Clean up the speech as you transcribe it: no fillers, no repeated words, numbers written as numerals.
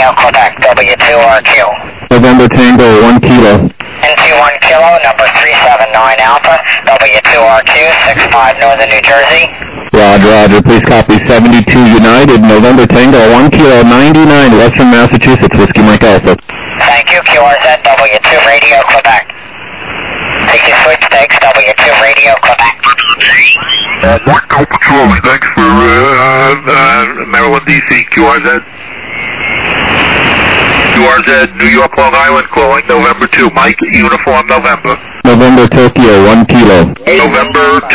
Radio, Quebec, W2RQ. November Tango, 1 kilo. Into 1 kilo, number 379 Alpha, W2RQ, 65 Northern New Jersey. Roger, roger. Please copy 72 United, November Tango, 1 kilo, 99, Western Massachusetts, Whiskey Mike Alpha. Thank you, QRZ, W2 Radio, Quebec. Take your sweepstakes, W2 Radio, Quebec. Mike Alpha Charlie, thanks for Maryland, D.C., QRZ. QRZ, New York, Long Island, calling November 2. Mike, Uniform, November. November Tokyo, 1 kilo. November